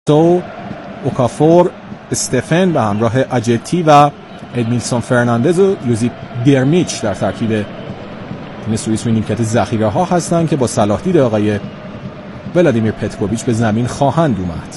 تو اوکافور، استفن به همراه اجتی و ادمیلسون فرناندز و یوزیپ درمیچ در ترکیب تیم سوئیس روی نیمکت ذخیره ها هستند که با صلاح دید آقای ولادیمیر پتکوویچ به زمین خواهند اومد.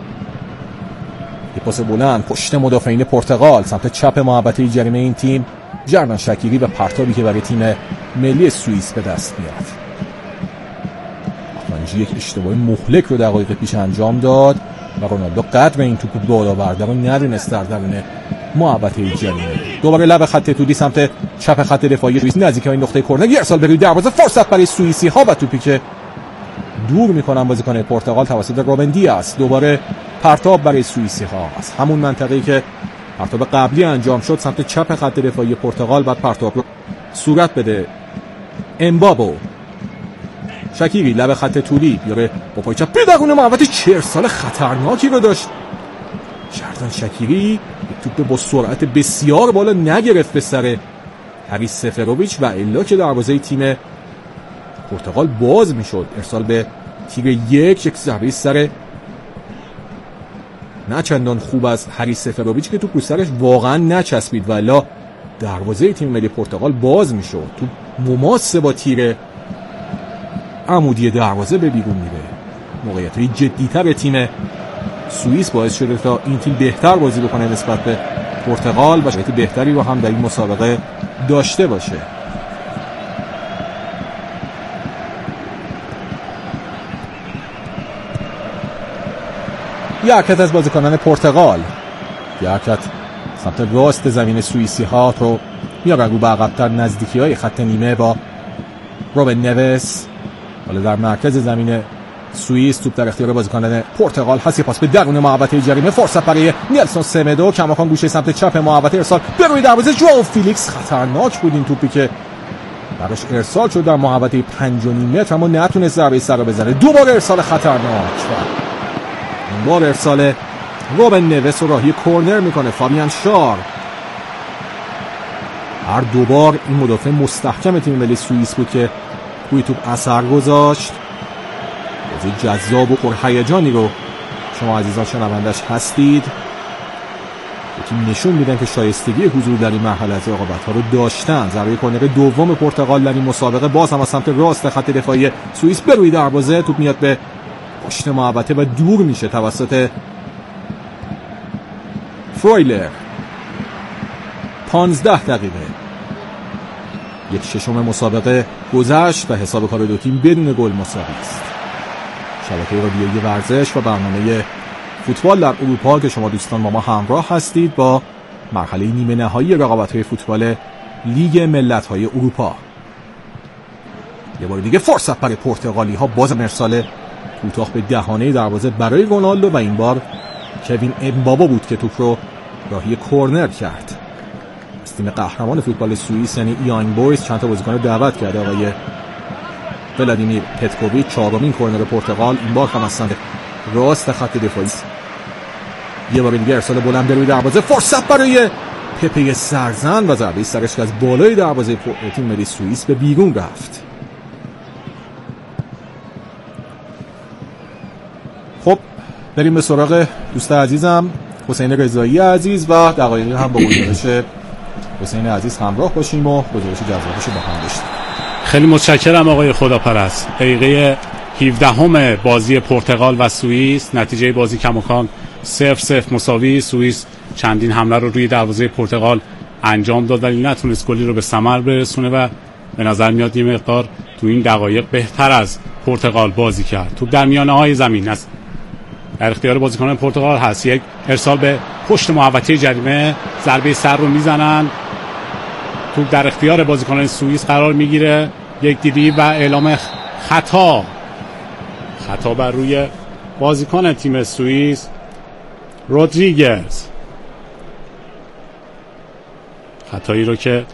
یه پاس بلند پشت مدافعین پرتغال سمت چپ محوطه جریمه این تیم، جردن شکیری و پرتابی که برای تیم ملی سوئیس به دست میاد. آخوانجی یک اشتباه مهلک رو دقایق پیش انجام داد و رونالدو قدر این توپو بالا برده رو ندونست در درون محوطه جریمه. دوباره لب خط تولی سمت چپ خط دفاعی سوئیس نزدیک این نقطه کرنر، یه ارسال به روی دروازه، فرصت برای سوئیسی ها و توپی که دور میکنن بازیکن پرتغال توسط روبن دیاز. دوباره پرتاب برای سوئیسی ها از همون منطقه‌ای که پرتاب قبلی انجام شد سمت چپ خط دفاعی پرتغال. بعد پرتاب رو صورت بده امبابو، شکیری لب خط طولی بیاره با پای چپ به درون محوطه، چه ارسال خطرناکی رو داشت جردن شکیری. توپ با سرعت بسیار بالا نگرفت به سر هریس سفروویچ و الا که دروازه تیم پرتغال باز میشد. ارسال به تیر یک ضربه سر نه چندان خوب از هریس سفروویچ که توپ سرش واقعا نچسبید و الا دروازه تیم ملی پرتغال باز میشد. توپ مماس با تیر عمودی دروازه به بیرون میره. موقعیت‌های جدی‌تر تیم سوئیس باعث شده تا این تیم بهتر بازی بکنه نسبت به پرتغال و شرایط بهتری رو هم در این مسابقه داشته باشه. یه حرکت از بازیکنان پرتغال، یه حرکت سمت راست زمین سوئیسی ها تو میارن رو به عقب‌تر نزدیکی های خط نیمه با روبن نوس. حالا در مرکز زمین سوئیس توپ در اختیار بازیکنان پرتغال هست. پاس به درون محوطه جریمه، فرصت برای نیلسون سمدو، کماکان گوشه سمت چپ محوطه، ارسال به روی دروازه ژائو فیلیکس. خطرناک بود این توپی که براش ارسال شد در محوطه 5.5 متر اما نتونست ضربه سر رو بزنه. دوباره ارسال خطرناک، این بار ارسال روبن نوس رو راهی کورنر میکنه فابیان شار. هر دوبار این مدافع مستحکم تیم ملی سوئیس بود که روی توپ اثر گذاشت. بازی جذاب و پرهیجانی رو شما عزیزان شنوندش هستید. تیم نشون میدن که شایستگی حضور در این مرحله از رقابت‌ها رو داشتن. ضربه کرنر دوم پرتغال در این مسابقه باز هم از سمت راست خط دفاعی سوئیس به روی دروازه، توپ میاد به پشت محوطه و دور میشه توسط فرویلر. 15 دقیقه 1/6 مسابقه گذشت و حساب کار دو تیم بدون گل مساوی است. شبکه رادیویی ورزش و برنامه فوتبال در اروپا که شما دوستان با ما همراه هستید با مرحله نیمه نهایی رقابت‌های فوتبال لیگ ملت‌های اروپا. یه بار دیگه فرصت برای پرتغالی‌ها، باز ارسال کوتاه به دهانه دروازه برای رونالدو و این بار کوین امبابو بود که توپ رو راهی کورنر کرد. از تیم قهرمان فوتبال سوئیس یعنی یانگ بویز چند تا بازیکن رو دعوت کرده آقای ولادیمیر پتکوویچ. 4مین کورنر پرتغال این بار هم از سمت راست خط دفاعی. یه بار دیگه ارسال بلند روی دروازه، فرصت برای پپه سرزن و ضربه سرش که از بالای دروازه تیم ملی سوئیس به بیرون رفت. خب بریم به سراغ دوست عزیزم حسین رضایی عزیز و دقایقی هم با گزارش حسین عزیز همراه باشیم و گزارش جذابش رو با هم داشتیم. خیلی متشکرم آقای خداپرست. دقیقه 17 بازی پرتغال و سوئیس، نتیجه بازی کماکان 0-0 مساوی. سوئیس چندین حمله رو روی دروازه پرتغال انجام داد ولی نتونست گلی رو به ثمر برسونه و به نظر میاد یه مقدار تو این دقایق بهتر از پرتغال بازی کرد. توپ در میانه‌های زمین است، در اختیار بازیکنان پرتغال هست. یک ارسال به پشت محوطه جریمه، ضربه سر رو میزنن. توپ در اختیار بازیکنان سوئیس قرار میگیره. یک دیدی و اعلام خطا بر روی بازیکن تیم سوئیس رودریگز. خطایی رو که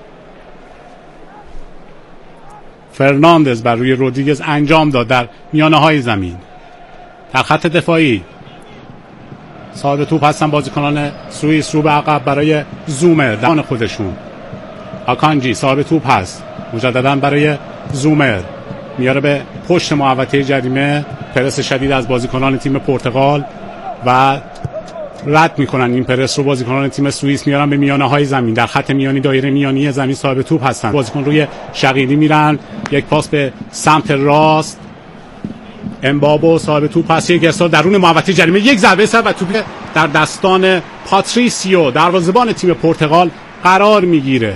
فرناندز بر روی رودریگز انجام داد در میانه های زمین. در خط دفاعی صاحب توپ هستن بازیکنان سوئیس رو به عقب برای زومر دان خودشون. آکانجی صاحب توپ هست، مجددا برای زومر میاره به پشت محوطه جریمه. پرس شدید از بازیکنان تیم پرتغال. و رد میکنن این پرس رو. بازیکنان تیم سوئیس میارن به میانه های زمین، در خط میانی دایره میانی زمین صاحب توپ هستن. بازیکن روی شقیری میرن، یک پاس به سمت راست، امبابو صاحب توپ هست، یک ارسال درون محوطه جریمه، یک ضربه سر و توپ در دستان پاتریسیو دروازه‌بان تیم پرتغال قرار میگیره.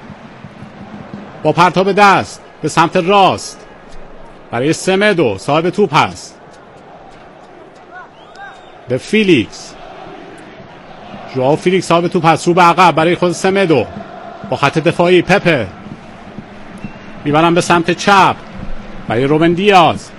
با پرتاب دست به سمت راست برای سمدو صاحب توپ هست، به فیلیکس، ژائو فیلیکس صاحب توپ هست، رو به عقب برای خود سمدو، با خط دفاعی پپه میبرن به سمت چپ برای روبن دیاز،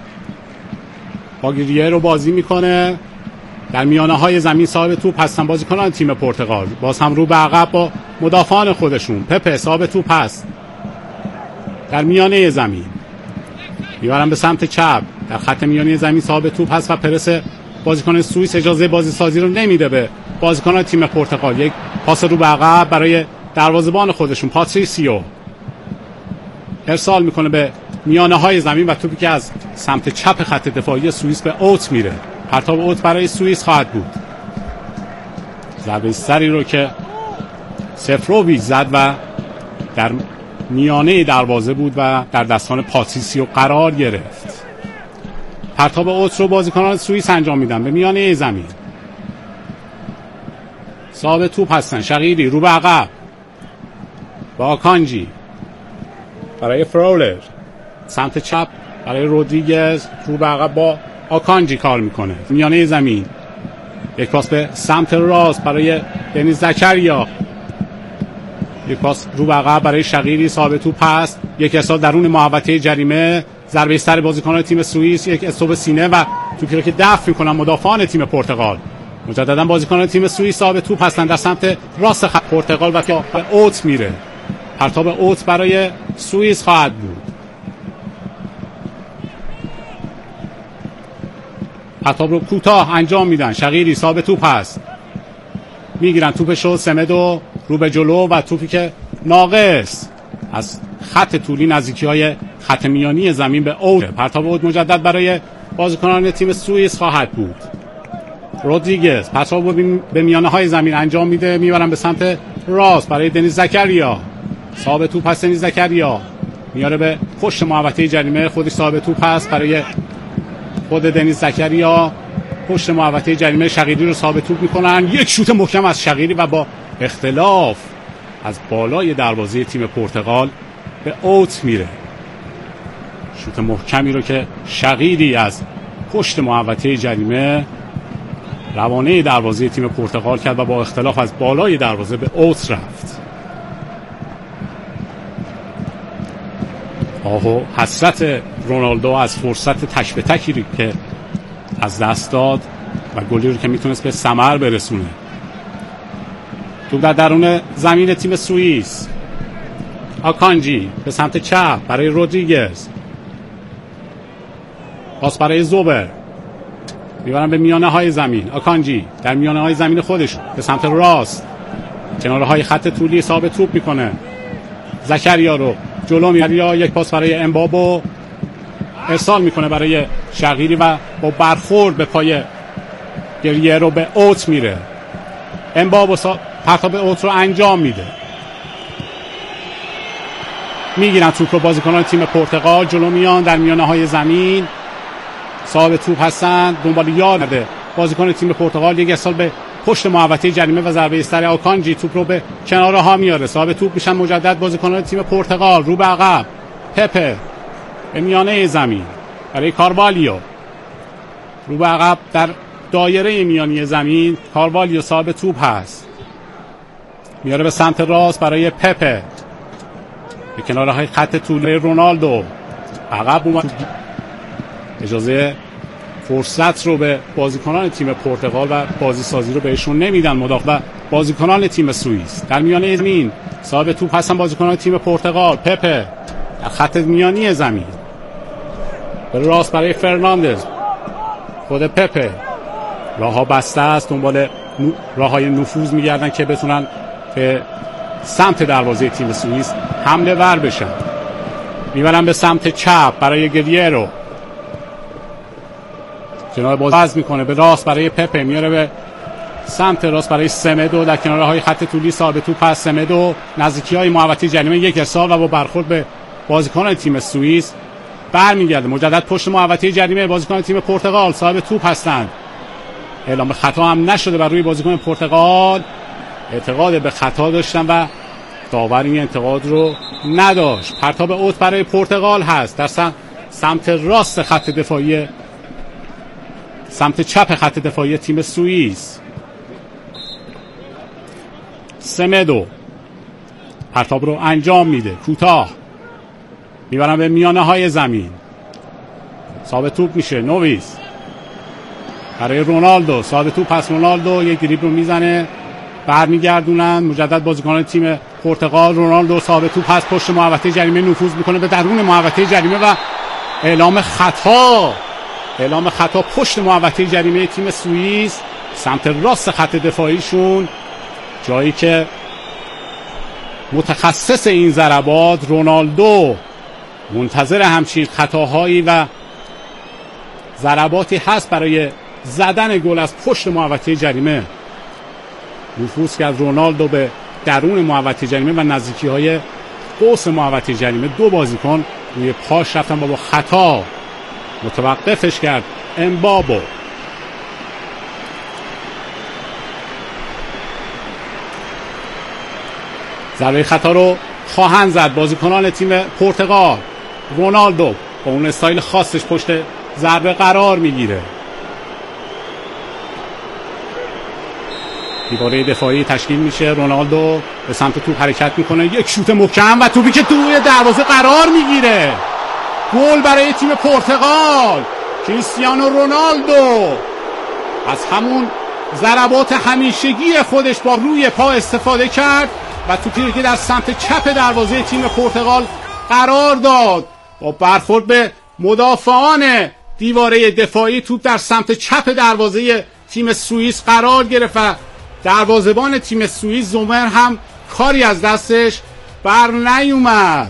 با گریه رو بازی میکنه، در میانه های زمین صاحب توپ هستن بازیکنان تیم پرتغال. باز هم رو به عقب با مدافعان خودشون، پپه صاحب توپ هست در میانه زمین، میبرن به سمت چپ، در خط میانه زمین صاحب توپ هست و پرس بازیکن سوئیس اجازه بازی سازی رو نمیده به بازیکنان تیم پرتغال. یک پاس رو به عقب برای دروازه‌بان خودشون، پاتریسیو ارسال میکنه به میانه های زمین و توپی که از سمت چپ خط دفاعی سوئیس به اوت میره. پرتاب اوت برای سوئیس خواهد بود. ضربه سری رو که سفروویچ زد و در میانه دروازه بود و در دستان پاتریسیو قرار گرفت. پرتاب اوت رو بازیکنان سوئیس انجام میدن به میانه زمین. صاحب توپ هستن شقیری، رو به عقب با آکانجی برای فرولر، سمت چپ برای رودریگز، رو به عقب با آکانجی کار میکنه میانه زمین. یک پاس به سمت راست برای دنیز زکریا، یک پاس رو به عقب برای شقیری صاحب توپ هست، یک ارسال درون محوطه جریمه، ضربه سر بازیکنان تیم سوئیس، یک استوب سینه و توپی رو که دفع میکنن مدافعان تیم پرتغال. مجددا بازیکنان تیم سوئیس صاحب توپ هستن در سمت راست خط پرتغال و که به اوت میره. پرتاب اوت برای سوئیس خواهد بود. پرتاب رو کوتاه انجام میدن، شقیری صاحب توپ هست، میگیرن توپشو، سمدو رو به جلو و توپی که ناقص از خط طولی نزدیکی های خط میانی زمین به اوت. پرتاب اوت مجدد برای بازیکنان تیم سوئیس خواهد بود. رودریگز پرتاب به میانه های زمین انجام میده، میبرن به سمت راست برای دنیز زکریا، صاحب توپ هست دنیز زکریا، میاره به پشت محوطه جریمه، خودش صاحب توپ هست برای خود دنیز زکریا، پشت محوطه جریمه شقیری رو صاحب توپ میکنن، یک شوت محکم از شقیری و با اختلاف از بالای دروازه تیم پرتغال به اوت میره. شوت محکمی رو که شقیری از پشت محوطه جریمه روانه دروازه تیم پرتغال کرد و با اختلاف از بالای دروازه به اوت رفت. آهو حسرت رونالدو از فرصت تک به تکی که از دست داد و گلی رو که میتونست به ثمر برسونه. توپ در درون زمین تیم سوئیس، آکانجی به سمت چپ برای رودریگز، پاس برای زوبر، میبرن به میانه های زمین، آکانجی در میانه های زمین خودش به سمت راست، کناره های خط طولی صاحب توپ میکنه، زکریا رو جلو میاره، یا یک پاس برای امبابو ارسال میکنه برای شقیری و با برخورد به پای گریه رو به اوت میره. امبابو پرتاب اوت رو انجام میده، میگیرن توپ رو بازیکنان تیم پرتغال، جلو میان در میانه های زمین، صاحب توپ هستن، دنبال یار نده بازیکن تیم پرتغال، یک ارسال به پشت محوطه جریمه و ضربه سر آکانجی توپ رو به کناره ها میاره. صاحب توپ میشن مجدد بازیکنان تیم پرتغال، رو به عقب پپه به میانه زمین برای کاروالیو، رو به عقب در دایره میانی زمین، کاروالیو صاحب توپ هست، میاره به سمت راست برای پپه به کناره های خط طولی رونالدو، عقب اومد، اجازه فرصت رو به بازیکنان تیم پرتغال و بازی سازی رو بهشون نمیدن مدافع و بازیکنان تیم سوئیس. در میانه زمین صاحب توپ هستن بازیکنان تیم پرتغال، پپه در خط میانی زمین به راست برای فرناندز، خود پپه، راه ها بسته است، دنبال راه های نفوذ میگردن که بتونن به سمت دروازه تیم سوئیس حمله ور بشن. میبرن به سمت چپ برای گریرو، کنار باز میکنه به راست برای پپه، میاره به سمت راست برای سمدو در کناره های خط طولی صاحب توپ هست. سمدو نزدیکی های محوطه جریمه یک ارسال و با برخورد به بازیکن تیم سوئیس برمیگرده. مجدد پشت محوطه جریمه بازیکن تیم پرتغال صاحب توپ هستند. اعلام خطا هم نشده بر روی بازیکن پرتغال. اعتقاد به خطا داشتن و داور این انتقاد رو نداشت. پرتاب اوت برای پرتغال هست در سمت راست خط دفاعی، سمت چپ خط دفاعی تیم سوئیس. سمدو پرتاب رو انجام میده، کوتاه میبرن به میانه های زمین. صاحب توپ میشه نویس برای رونالدو. صاحب توپ پس رونالدو یک دریبل رو میزنه، برمیگردونن. مجدد بازیکن تیم پرتغال. رونالدو صاحب توپ پس پشت محوطه جریمه نفوذ میکنه به درون محوطه جریمه و اعلام خطا پشت محوطه جریمه تیم سوئیس سمت راست خط دفاعیشون، جایی که متخصص این ضربات رونالدو منتظر همچین خطاهایی و ضرباتی هست برای زدن گل از پشت محوطه جریمه. نفوذ کرد رونالدو به درون محوطه جریمه و نزدیکی های قوس محوطه جریمه. دو بازیکن روی پاش رفتن با خطا متوقفش کرد امبابو. ضربه خطا رو خواهند زد بازیکنان تیم پرتغال. رونالدو با اون استایل خاصش پشت ضربه قرار میگیره. دیواره دفاعی تشکیل میشه. رونالدو به سمت توپ حرکت میکنه، یک شوت محکم و توپی که توی دروازه قرار میگیره. گل برای تیم پرتغال. کریستیانو رونالدو از همون ضربات همیشگی خودش با روی پا استفاده کرد و توپی که در سمت چپ دروازه تیم پرتغال قرار داد. با برخورد به مدافعان دیواره دفاعی توپ در سمت چپ دروازه تیم سوئیس قرار گرفت و دروازه‌بان تیم سوئیس زومر هم کاری از دستش بر نیومد.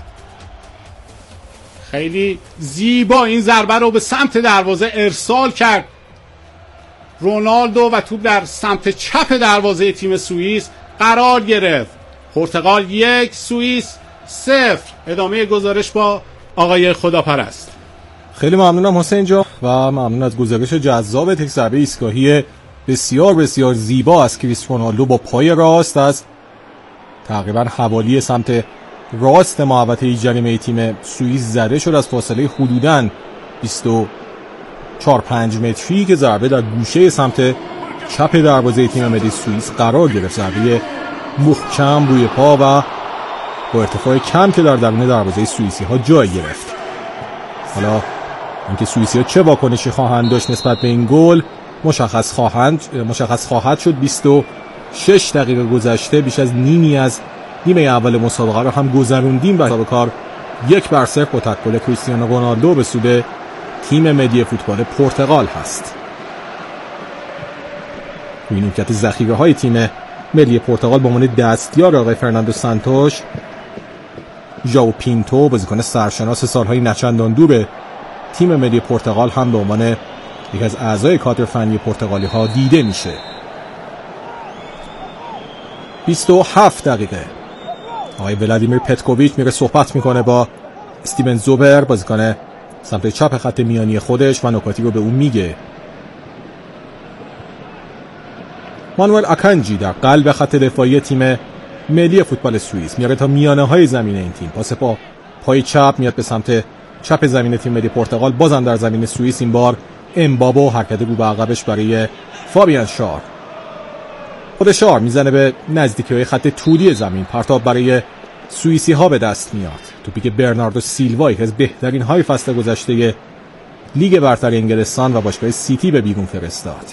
خیلی زیبا این ضربه رو به سمت دروازه ارسال کرد رونالدو و توپ در سمت چپ دروازه تیم سوئیس قرار گرفت. پرتغال 1 سوئیس 0. ادامه گزارش با آقای خداپرست. خیلی ممنونم حسین جان و ممنون از گزارش جذاب. یک ضربه ایستگاهی بسیار بسیار زیبا از کریستیانو رونالدو با پای راست از تقریبا حوالی سمت راست محوطه جریمه تیم سوئیس زده شد از فاصله حدوداً 24-5 متری که ضربه در گوشه سمت چپ دروازه تیم ملی سوئیس قرار گرفت. ضربه محکم روی پا و با ارتفاع کم که در درون دروازه سوئیسی ها جای گرفت. حالا اینکه سوئیسی ها چه واکنشی خواهند داشت نسبت به این گل مشخص خواهد شد. 26 دقیقه گذشته، بیش از نیمه اول مسابقه رو هم گذروندیم و حساب کار 1-0 با تکل کریستیانو رونالدو به سود تیم ملی فوتبال پرتغال هست. روی نیمکت ذخیره‌های تیم ملی پرتغال با عنوان دستیار آقای فرناندو سانتوش، ژائو پینتو بازیکن سرشناس سالهای نچندان دور تیم ملی پرتغال هم به عنوان یکی از اعضای کادر فنی پرتغالی ها دیده میشه. 27 دقیقه آقای ولادیمیر پتکوویچ میره صحبت میکنه با استیون زوبر بازیکن سمت چپ خط میانی خودش و نکاتی رو به اون میگه. مانوئل آکانجی در قلب خط دفاعی تیم ملی فوتبال سوئیس میاره تا میانه های زمین این تیم، پاس با پای چپ میاد به سمت چپ زمین تیم ملی پرتغال، بازم در زمین سوئیس این بار امبابو حرکت رو به عقبش برای فابیان شار. خود شار میزنه به نزدیکی خط طولی زمین، پرتاب برای سوئیسی ها به دست میاد. توپی که برناردو سیلوا یکی از بهترین های فصل گذشته لیگ برتر انگلستان و باشگاه سیتی به بیرون فرستاد.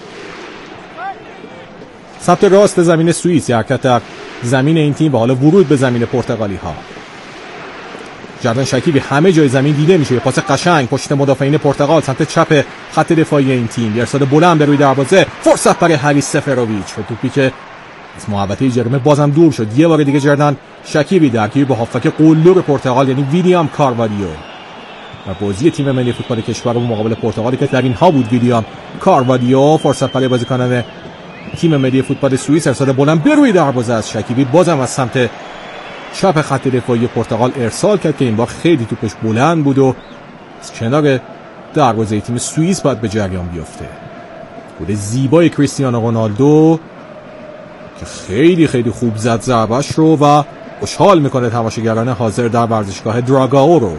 سمت راست زمین سوئیس حرکت در زمین این تیم و حالا ورود به زمین پرتغالی ها. جردن شکیبی همه جای زمین دیده میشه، پاس قشنگ پشت مدافعین پرتغال سمت چپ خط دفاعی این تیم، ارسال بلند به روی دروازه، فرصت برای هریس سفرویچ و توپی که از محوطه جریمه بازم دور شد. یه بار دیگه جردن شکیبی درگیر با هافبک قلدر پرتغال یعنی ویلیام کاروالیو. و بازی تیم ملی فوتبال کشور مقابل پرتغالی که در اینها بود. ویلیام کاروادیو فرصت برای بازیکنان تیم ملی فوتبال سوئیس، ارسال بلند به روی دروازه از شکیبی، بازم از سمت چپ خط دفاعی پرتغال ارسال کرد که این بار خیلی توپش بلند بود و از کنار دروازه تیم سوئیس باید به جریان بیفته. گل زیبای کریستیانو رونالدو که خیلی خیلی خوب زد ضربه‌اش رو و خوشحال میکنه تماشاگران حاضر در ورزشگاه دراگاو رو.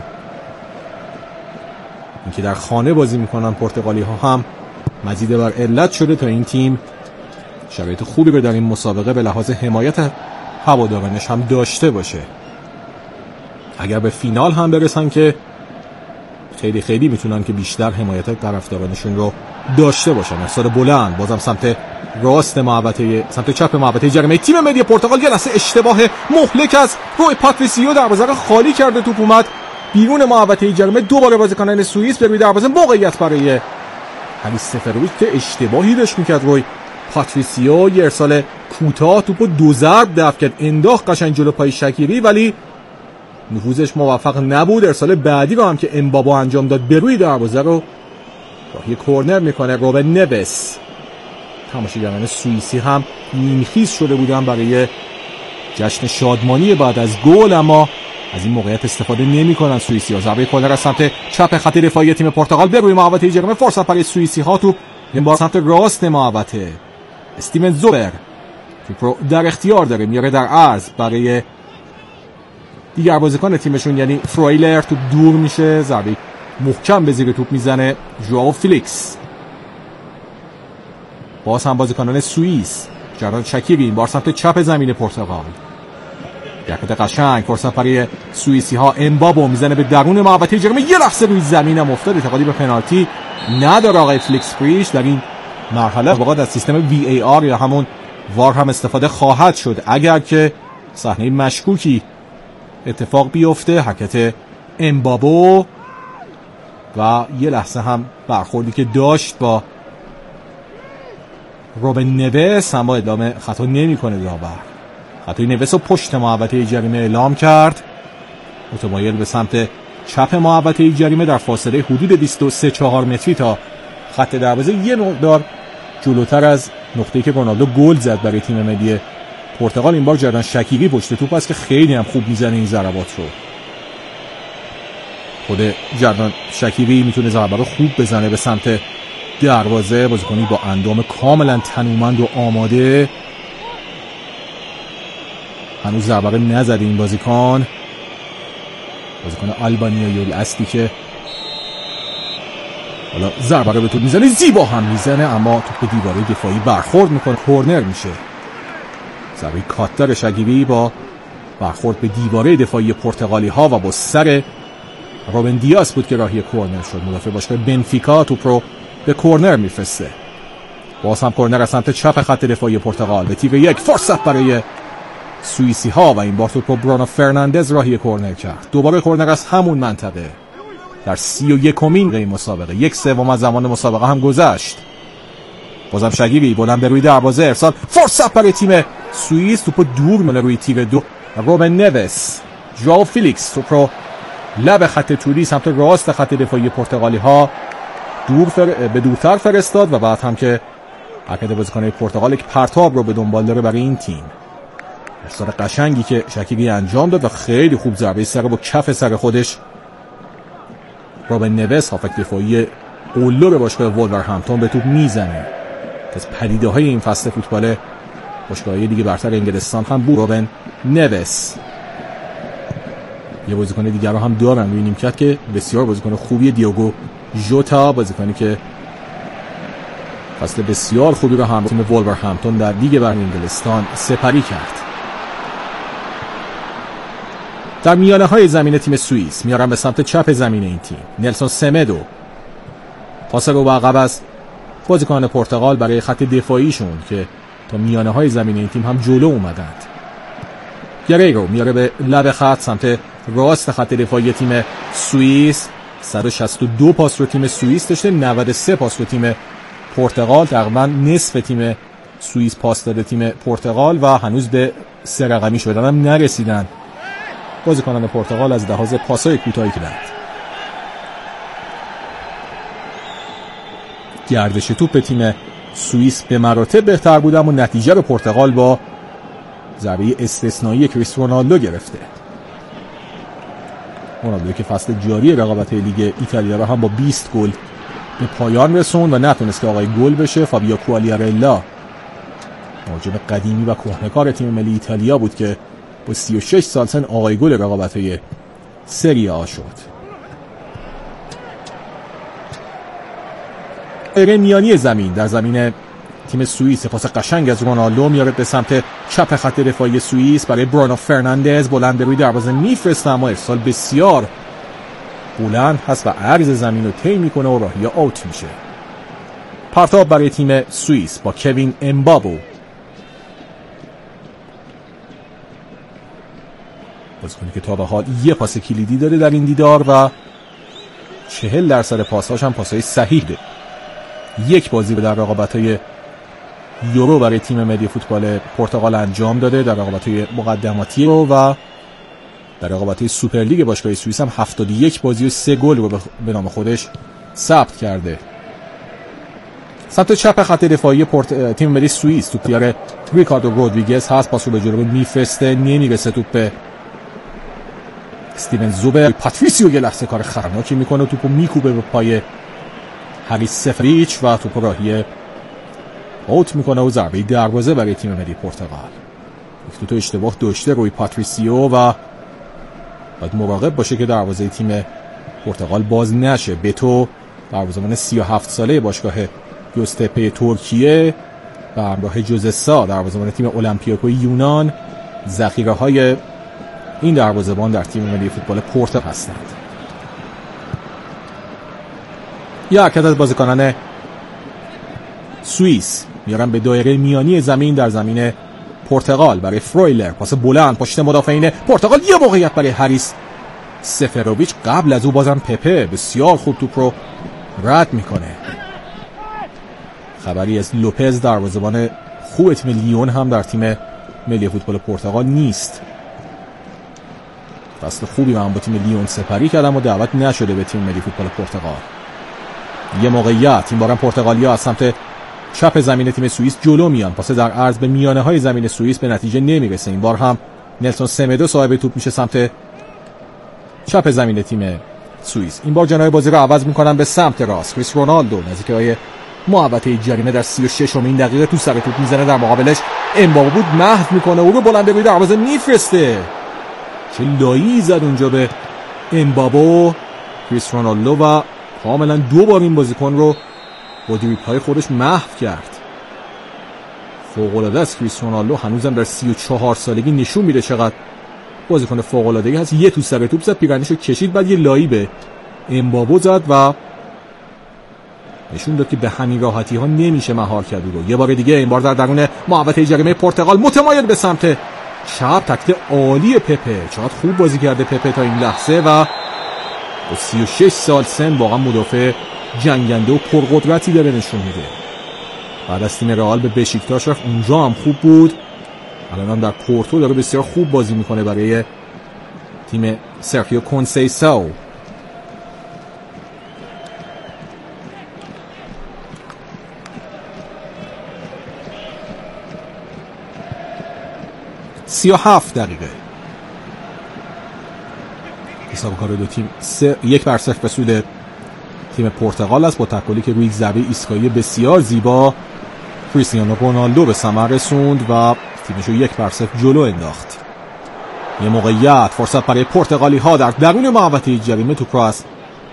اینکه در خانه بازی میکنن پرتغالی ها هم مزید بر علت شده تا این تیم شرایط خوبی رو در این مسابقه به لحاظ حمایت هوادارانش هم داشته باشه. اگر به فینال هم برسن که خیلی خیلی میتونن که بیشتر حمایت طرفدارانشون رو داشته باشن. ارسال بلند بازم سمت راست محوطه، سمت چپ محوطه جریمه تیم ملی پرتغال. یه لحظه اشتباه مهلک از روی پاتریسیو، دروازه رو خالی کرده، توپ اومد بیرون محوطه جریمه. دوباره بازیکنان سوئیس به روی دروازه، موقعیت برای هری سفرویچ که اشتباهی داشت میکرد روی پاتریسیو. یه ارسال کوتاه، توپو دو ضرب دفع کرد، انداخت قشنگ جلو پای شکیری ولی نفوذش موفق نبود. ارسال بعدی رو هم که امبابا انجام داد به روی دروازه رو راهی کورنر میکنه روبن نوس. تماشاگران سوئیسی هم نیمخیز شده بودن برای جشن شادمانی بعد از گل، اما از این موقعیت استفاده نمیکنن سوئیسی‌ها. ضربه کورنر از سمت چپ خط دفاعی تیم پرتغال به روی محوطه جریمه، فرصت برای سوئیسی‌ها. توپ این بار سمت راست محوطه، استیون زوبر توپ رو در اختیار داره، میاره در عرض برای دیگر بازیکن تیمشون یعنی فرویلر. توپ دور میشه، ضربه محکم به زیر توپ میزنه ژائو فیلیکس. باز هم بازیکنان سوئیس، جران شکیری این بار سمت چپ زمین پرتغال، حرکت قشنگ، فرصت برای سوئیسی ها. امبابو میزنه به درون محوطه جریمه، یه لحظه روی زمین هم افتاد. اعتقادی به پنالتی نداره آقای فلیکس پریش. در این مرحله واقعا از سیستم VAR یا همون وار هم استفاده خواهد شد اگر که صحنه مشکوکی اتفاق بیفته. حرکت امبابو و یه لحظه هم برخوردی که داشت با روبن نوس، اما ادامه خطا نمی‌کنه داور. خطای نوس رو پشت محوطه جریمه اعلام کرد، متمایل به سمت چپ محوطه جریمه در فاصله حدود 23-4 متری تا خط دروازه، یه مقدار جلوتر از نقطه‌ای که رونالدو گل زد برای تیم ملی پرتغال. این بار جردن شکیری پشت توپ است که خیلی هم خوب میزنه این ضربات رو. خود جردن شکیری میتونه ضربه رو خوب بزنه به سمت دروازه، بازیکنی با اندام کاملا تنومند و آماده. هنوز ضربه رو نزده این بازیکن آلبانیایی الاصلی که حالا ضربه رو به توپ میزنه، زیبا هم میزنه اما توپ دیواره دفاعی برخورد میکنه، کورنر میشه. ضربه کاتر شکیری با برخورد به دیواره دفاعی پرتغالی ها و با سر روبن دیاس بود که راهی کورنر شد. مدافع باشگاه بنفیکا توپ رو به کورنر میفرسته. باز هم کورنر از سمت چپ خط دفاعی پرتغال به تیر یک، فرصت برای سوئیسی ها و این بار توپ رو برونو فرناندز راهی کورنر کرد. دوباره کورنر از همون منطقه در 31مین دقیقه مسابقه. 1/3 از زمان مسابقه هم گذشت. بازم شکیری بلند به روی دروازه، ارسال، فرصت برای تیم سوئیس. توپ دور میره روی تیر دو روبن نوس. ژائو فیلیکس توپ رو لب خط طولی سمت راست خط دفاعی پرتغالی ها به دورتر فرستاد و بعد هم که حرکت بازیکنان پرتغال یک پرتاب رو به دنبال داره برای این تیم. ارسال قشنگی که شکیری انجام داد و خیلی خوب ضربه سر با کف سر خودش روبن نوس، هافک دفاعی قلدر باشگاه وولورهمپتون، به توپ میزنه. از پدیده های این فصل فوتبال باشگاه‌های دیگه برتر انگلستان هم بود روبن نوس. یه بازیکن دیگر رو هم دارن روی نیمکت که بسیار بازیکن خوبیه، دیوگو ژوتا، بازیکنی که فصل بسیار خوبی رو هم تیم وولورهمپتون در لیگ برتر انگلستان سپری کرد. در میانه های زمین تیم سوئیس میارن به سمت چپ زمین این تیم نلسون سمدو. پاس رو به عقب از بازیکن پرتغال برای خط دفاعیشون که تا میانه های زمین این تیم هم جلو اومدند. گریگو میاره به لب خط سمت راست خط دفاعی تیم سوئیس. 162 پاس رو تیم سوئیس داشته، 93 پاس رو تیم پرتغال. تقریبا نصف تیم سوئیس پاس داده تیم پرتغال و هنوز به 3 رقمی شدن هم نرسیدن بازیکنان پرتغال از لحاظ پاسای کوتاهی که دارند. گردش توپ تیم سوئیس به مراتب بهتر بود، اما نتیجه رو پرتغال با ضربه استثنایی کریس رونالدو گرفته. رونالدو که فصل جاری رقابت لیگ ایتالیا رو هم با 20 گل به پایان رسوند و نتونست که آقای گل بشه. فابیو کوالیارلا مهاجم قدیمی و کهنه‌کار تیم ملی ایتالیا بود که با 36 سال سن آقای گل رقابت‌های سری آ شد. دایره میانی زمین در زمین تیم سوئیس پاس قشنگ از رونالدو میاره به سمت چپ خط دفاعی سوئیس برای برونو فرناندز، بلند به روی دروازه میفرسته اما ارسال بسیار بلند هست و عرض زمین رو طی میکنه و راهی آوت میشه. پرتاب برای تیم سوئیس با کوین امبابو، بازیکنی که تا به حال یه پاس کلیدی داره در این دیدار و 40% پاس‌هاش هم پاس‌های صحیح ده. یک بازی در رقابت‌های یورو برای تیم ملی فوتبال پرتغال انجام داده در رقابت‌های مقدماتی رو و در رقابت‌های سوپرلیگ باشگاه سوئیس هم 71 بازی و 3 گل رو به نام خودش ثبت کرده. سمت چپ خط دفاعی تیم ملی سوئیس توپ دیار ریکاردو رودریگز هست، پاس رو به جلو میفرسته، نمیرسه توپ به استیون زوبر. پاتریسیو یه لحظه کار خطرناکی میکنه، توپو میکوبه به پای هریس سفریچ و توپ راهی اوت میکنه و ضربه دروازه برای تیم ملی پرتغال. یک دو اشتباه داشته روی پاتریسیو و باید مراقب باشه که دروازه تیم پرتغال باز نشه. بتو دروازه‌بان 37 ساله باشگاه گوزتپه ترکیه و همراه جوزسا دروازه‌بان تیم اولمپیاکو یونان ذخیره‌های این دروازه‌بان در تیم ملی فوتبال پرتغال هستند. یا حرکت از بازیکنان سوئیس میارن به دایره میانی زمین در زمین پرتغال برای فرویلر، پاس بلند پشت مدافعین پرتغال، یه موقعیت برای هریس سفرویچ، قبل از او بازم پپه بسیار خوب توپ رو رد میکنه. خبری از لوپز دروازه‌بان خوب تیم لیون هم در تیم ملی فوتبال پرتغال نیست. فصل خوبی من با تیم لیون سپری کردم و دعوت نشده به تیم ملی فوتبال پرتغال. یه موقعیت این بارم پرتغالیا از سمت چپ زمین تیم سوئیس جلو میان، پاس در عرض به میانه های زمین سوئیس به نتیجه نمیرسه. این بار هم نلسون سمدو صاحب توپ میشه سمت چپ زمین تیم سوئیس. این بار جناح بازی رو عوض میکنن به سمت راست. کریس رونالدو نزدیکای محوطه جریمه در 36مین دقیقه تو سر توپ میزنه، در مقابلش امبابو بود محو میکنه او رو بلند روی دروازه میفرسته. چه لایی زد اونجا به امبابو کریس رونالدو و کاملا دو بار این بازیکن رو با دریبل‌های خودش محو کرد. فوق‌العاده است کریس رونالدو، هنوزم در 34 سالگی نشون میده چقدر بازیکن فوق‌العاده‌ای هست. یه تو سر توپ زد، پیرنشو کشید، بعد یه لایی به امبابو زد و نشون داد که به همین راحتی ها نمیشه مهار کرد رو. یه بار دیگه این بار در درون محوطه جریمه پرتغال متمایل به سمت چپ، تکت عالی پپه. چقدر خوب بازی کرده پپه تا این لحظه و با 36 سال سن واقعا مدافع جنگنده و پرقدرتی داره نشون میده. بعد از تیم رئال به بشیکتاش رفت، اونجا هم خوب بود. الان هم در پورتو داره بسیار خوب بازی میکنه برای تیم سرخیو کونسیساو. سی و 7 دقیقه حساب کار دو تیم 1-0 به سود تیم پرتغال است با تکلی که روی ضربه ایستگاهی بسیار زیبا کریستیانو رونالدو به ثمر رسوند و تیمش رو 1-0 جلو انداخت. یه موقعیت فرصت برای پرتغالی ها در درون محوطه جریمه، توپ رو از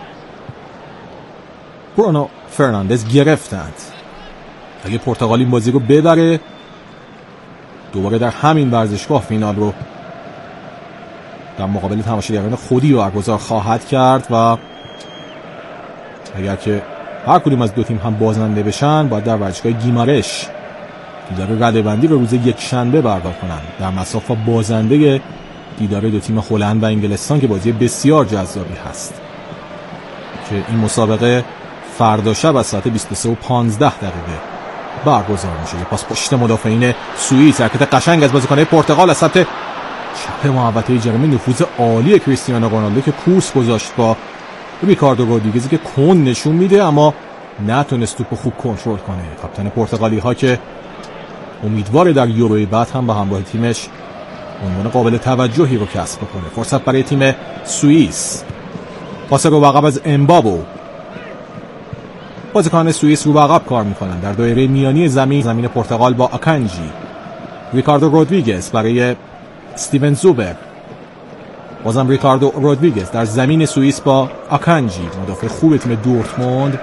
برونو فرناندز گرفتند. اگه پرتغال این بازی رو ببره دوباره در همین ورزشگاه فینال رو در مقابل تماشاگران خودی برگزار خواهد کرد و اگر که هر کدوم از دو تیم هم بازنده بشن باید در ورزشگاه گیمارش دیدار رده‌بندی رو روز یکشنبه برگزار کنند در مصاف بازنده دیدار دو تیم هلند و انگلستان که بازی بسیار جذابی هست که این مسابقه فردا شب از ساعت 23:15 برگزار میشه. یه پاس پشت مدافعین سوئیس، حرکت قشنگ از بازیکن‌های پرتغال از سمت چپ محوطه جریمه، نفوذ عالی کریستیانو رونالدو که کورس گذاشت با ریکاردو رودریگز که کون نشون میده اما نتونست توپ خوب کنترل کنه. کاپیتان پرتغالی ها که امیدواره در یوروی بعد هم با همراه تیمش عنوان قابل توجهی رو کسب کنه. فرصت برای تیم سوئیس. پاس رو عقب از امبابو. بازیکنان سوئیس رو عقب کار میکنن در دایره میانی زمین پرتغال با آکانجی. ریکاردو رودریگز برای استیون زوبر. بازم ریکاردو رودریگز در زمین سوئیس با آکانجی، مدافع خوب تیم دورتموند.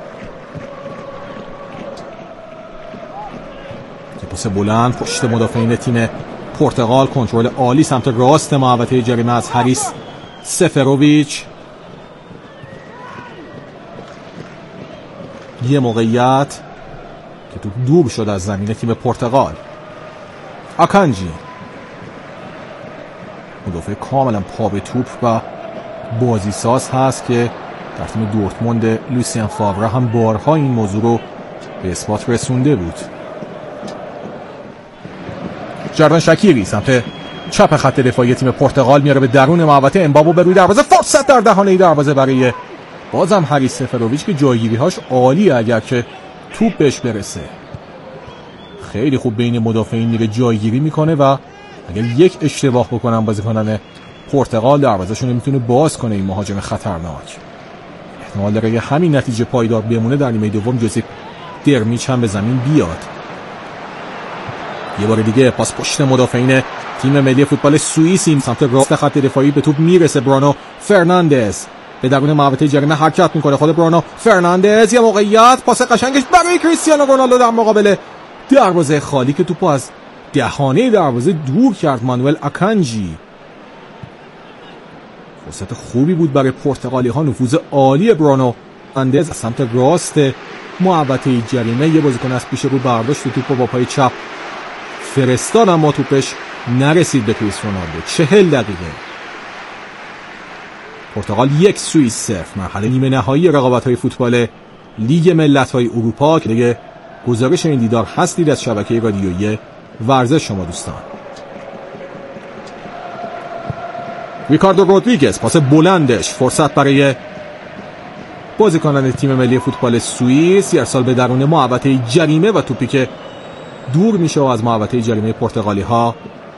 پاس بلند پشت مدافعین تیم پرتغال، کنترل عالی سمت راست محوطه جریمه از هریس سفروویچ. یه موقعیت که تو دور شد از زمین تیم پرتغال. آکانجی مدافع کاملا پا به توپ و بازی ساز هست که در تیم دورتموند لوسیان فاوره هم بارها این موضوع رو به اثبات رسونده بود. جردان شکیری سمت چپ خط دفاعی تیم پرتغال میاره به درون محوطه. امبابو به روی دروازه، فرصت در دهانه دروازه برای بازم هریس سفروویچ که جایگیری‌هاش عالیه اگر که توپ بهش برسه. خیلی خوب بین مدافعین میره جایگیری میکنه و اگر یک اشتباه بکنن بازیکنان پرتغال دروازه‌شون میتونه باز کنه. این مهاجم خطرناک احتمال داره همین نتیجه پایدار بمونه در نیمه دوم جوزیپ درمیچ هم به زمین بیاد. یه بار دیگه پاس پشت مدافعین تیم ملی فوتبال سوئیس این سمت راست خط دفاعی به توپ میرسه. برانو فرناندز به درون محوطه جریمه حرکت میکنه. خود برانو فرناندز، یه موقعیت، پاس قشنگش برای کریستیانو رونالدو در مقابل دروازه خالی که توپو از دهانه دروازه دور کرد مانوئل آکانجی. فرصت خوبی بود برای پرتغالی ها. نفوذ عالی برانو فرناندز از سمت راست محوطه جریمه یه بازیکن از پیش رو برداشت و توپو با پای چپ فرستاد اما توپش نرسید به کریس رونالدو. 40 دقیقه. پرتغال 1 سوئیس 0. مرحله نیمه نهایی رقابت‌های فوتبال لیگ ملت‌های اروپا که دیگه گزارش این دیدار هستید از شبکه رادیویی ورزش شما دوستان. ریکاردو رودریگز پاس بلندش، فرصت برای بازیکنان تیم ملی فوتبال سوئیس. ارسال به درون محوطه جریمه و توپی که دور میشه و از محوطه جریمه پرتغالی ها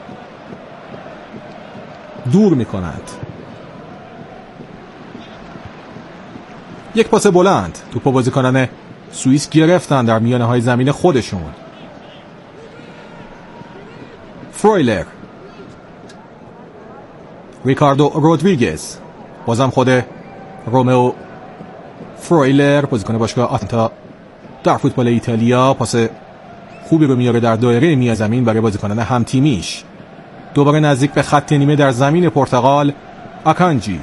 دور میکنند. یک پاس بلند، توپ بازیکنان سوئیس گرفتن در میانه های زمین خودشون. فرویلر، ریکاردو رودریگز، بازم خود رومئو فرویلر بازیکن باشگاه آتلانتا در فوتبال ایتالیا، پاس خوبی رو میاره در دایره میان زمین برای بازیکنان هم تیمیش. دوباره نزدیک به خط نیمه در زمین پرتغال. آکانجی،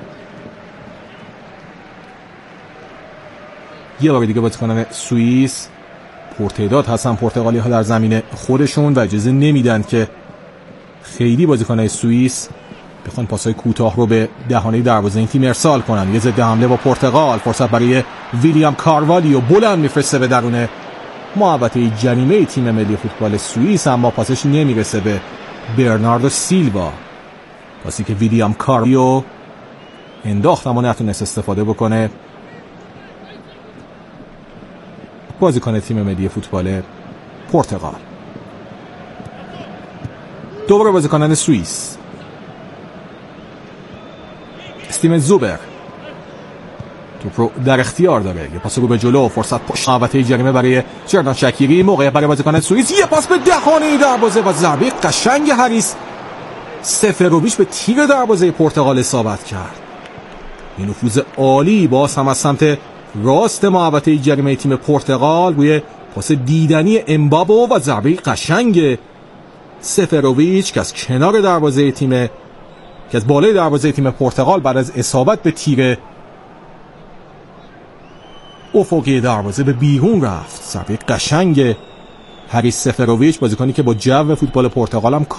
یه بار دیگه بازیکنان سوئیس پرتعداد هستن پرتغالی ها در زمین خودشون و اجازه نمیدن که خیلی بازیکنان سوئیس بخوان پاسای کوتاه رو به دهانه دروازه این تیم ارسال کنن. یه ضد حمله با پرتغال، فرصت برای ویلیام کاروالیو، بلند میفرسته به درون محوطه جریمه تیم ملی فوتبال سوئیس اما پاسش نمیرسه به برناردو سیلوا. پاسی که ویلیام کاروالیو انداخت اما نتونست استفاده بکنه بازیکن تیم ملی فوتبال پرتغال. دوباره بازیکنان سوئیس. استیون زوبر توپ رو در اختیار داره، یه پاس رو به جلو، فرصت پشت محوطه جریمه برای جردان شکیری، موقعیت برای بازیکن سوئیس، یه پاس به دهانه دروازه و ضربه قشنگ هریس سفروویچ به تیر دروازه پرتغال اصابت کرد. این نفوذ عالی باز هم از سمت راست محوطه جریمه تیم پرتغال روی پاس دیدنی امبابو و ضربه قشنگ سفروویچ که از کنار دروازه تیم که از بالای دروازه تیم پرتغال بعد از اصابت به تیر افقی دروازه به بیرون رفت. ضربه قشنگ هریس سفروویچ، بازیکنی که با جو فوتبال پرتغال هم